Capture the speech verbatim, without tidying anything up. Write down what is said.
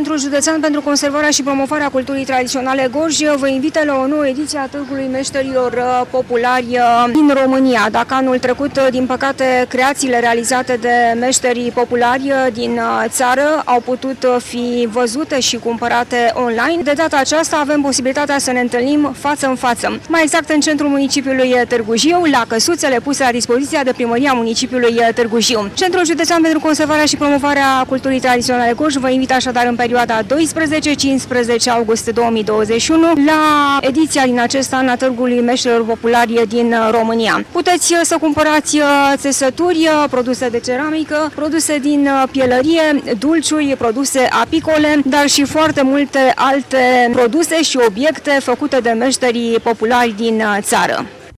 Centrul Județean pentru Conservarea și Promovarea Culturii Tradiționale Gorj vă invită la o nouă ediție a Târgului Meșterilor Populari din România. Dacă anul trecut, din păcate, creațiile realizate de meșterii populari din țară au putut fi văzute și cumpărate online, de data aceasta avem posibilitatea să ne întâlnim față în față. Mai exact în centrul municipiului Târgu Jiu, la căsuțele puse la dispoziția de primăria municipiului Târgu Jiu. Centrul Județean pentru Conservarea și Promovarea Culturii Tradiționale Gorj vă invită așadar în perioada doisprezece cincisprezece august două mii douăzeci și unu la ediția din acest an a Târgului Meșterilor Populari din România. Puteți să cumpărați țesături, produse de ceramică, produse din pielărie, dulciuri, produse apicole, dar și foarte multe alte produse și obiecte făcute de meșterii populari din țară.